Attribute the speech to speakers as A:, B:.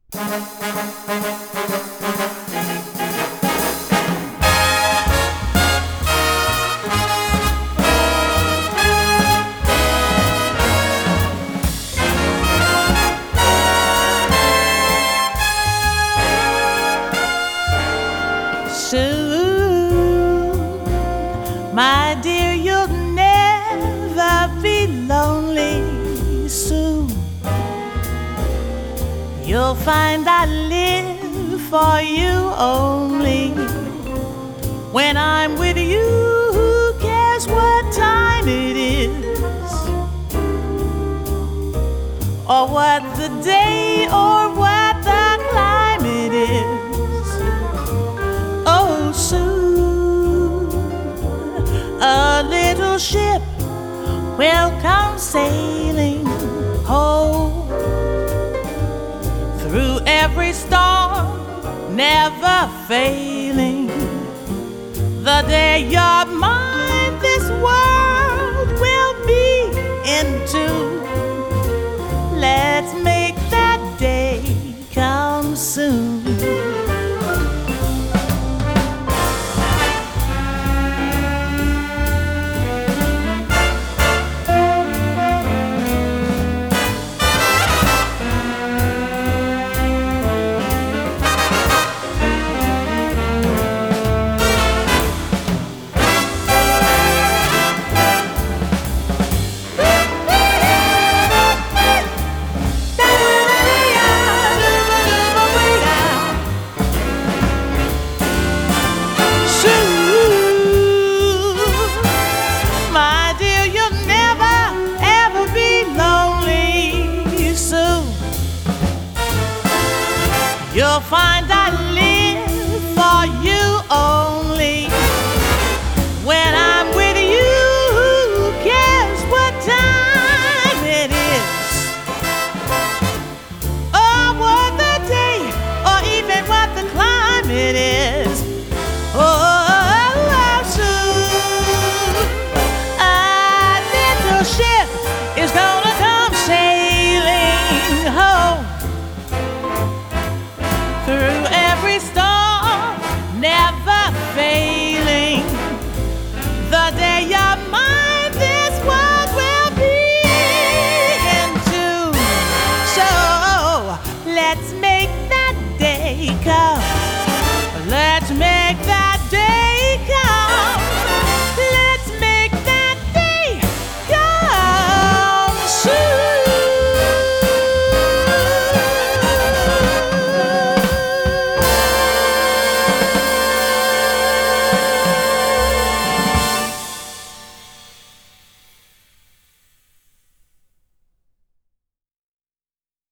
A: Soon, my dear, you'll never be lonely. Soon, you'll find I live for you only. When I'm with you, who cares what time it is, or what the day, or what the climate is. Oh, soon a little ship will come sailing home through every storm, never failing. The day you're mine, this world will be into. Let's make that day come soon. You'll find I live for you only. When I'm with you, who cares what time it is, or what the day, or even what the climate is. Oh, soon a little ship is gonna come sailing home through every storm, never failing. The day you're mine, this world will be into. So let's